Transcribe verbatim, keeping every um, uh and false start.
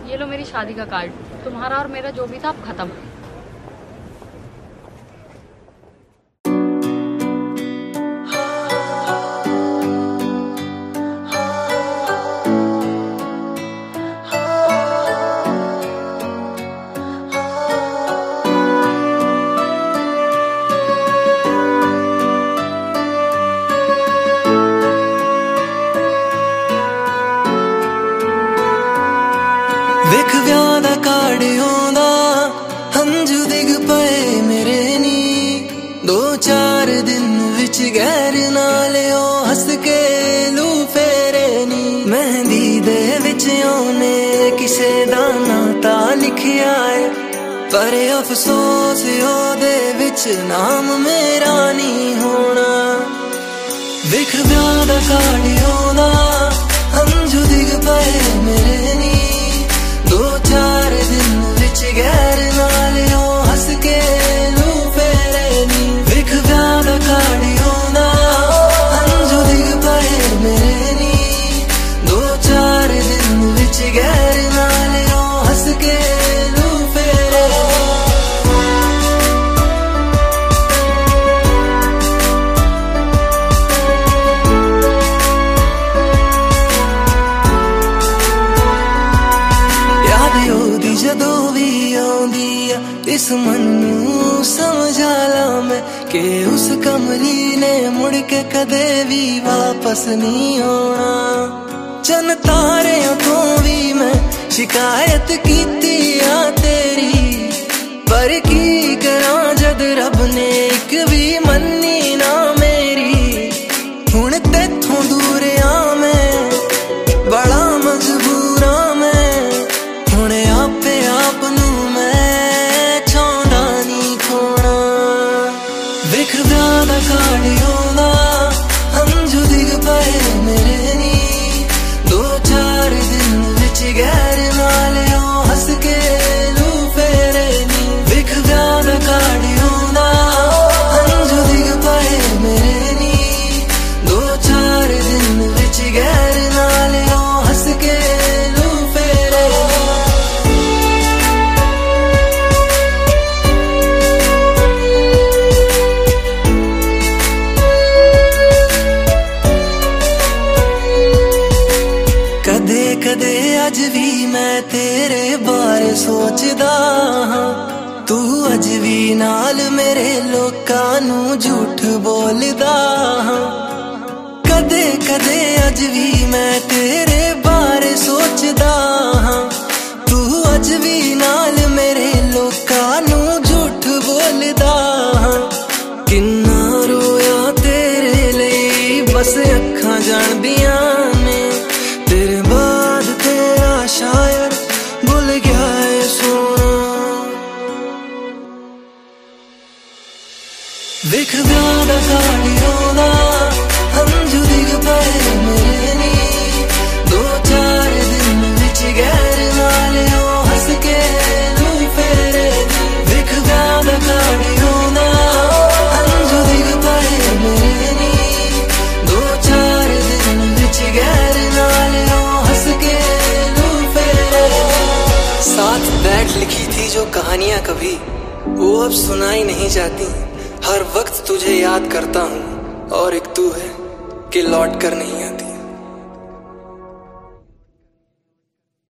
ये लो मेरी शादी का कार्ड, तुम्हारा और मेरा जो भी था अब खत्म। विख व्याह दा कार्ड आउंदा हंझू डिग पए मेरे नी, दो चार दिन विच गैर नाल ओ हस के लू फेरे नी। मेहंदी दे विच ओने किसे दा नाता लिखिया है, पर अफसोस ओदे विच नाम मेरा नहीं होना। विख व्याह दा कार्ड आउंदा हंझू डिग पए मेरे नी, दो चार दिन विच गैर नाल ओ हस के लू फेरे नी। विख व्याह दा कार्ड आउंदा हंझू डिग पए मेरे नी, दो चार दिन विच गैर नाल ओ हस के लू फेरे। जदों भी आउंदी आ इस मन नूं समझा ला मैं कि उस कमली ने मुड़ के कदे भी वापस नहीं आना। चन तारियां तो भी मैं शिकायत कीती आ तेरी, पर की करां जद रब ने एक भी मन्नी ना मेरी। हुण तेथों दूर आ मैं बड़ा मजबूर आ मैं, हुण आपे आप नूं मैं चाहुंदा नहीं खोना। विख व्याह दा कार्ड आउंदा हंझू डिग पए मेरे नी, दो चार दिन विच गैर नाल ओ हस के लू फेरे नी। विख व्याह दा कार्ड आउंदा हंझू डिग पए मेरे नी, दो चार दिन विच गैर नाल ओ हस के लू फेरे। कदे कदे अज भी मैं तेरे बारे सोचदा हां, तू अज भी नाल मेरे लोकां नूं झूठ बोलदा हां। कदे कदे अज भी मैं तेरे बारे सोचदा हां, तू अज भी नाल मेरे लोकां नूं झूठ बोलदा हां। किन्ना रोया तेरे लई बस अखां जाणदियां ने, तेरे बाद तेरा शायर भुल गया है सोना। विख व्याह दा कार्ड आउंदा हंझू डिग पए मेरे नी, दो चार दिन विच गैर नाल ओ हस के लू फेरे। विख व्याह दा कार्ड आउंदा हंझू डिग पए मेरे नी, दो चार दिन विच गैर नाल ओ हस के लू फेरे। साथ बैठ लिखी थी जो कहानियां कभी वो अब सुनाई नहीं जाती। हर वक्त तुझे याद करता हूँ और एक तू है कि लौट कर नहीं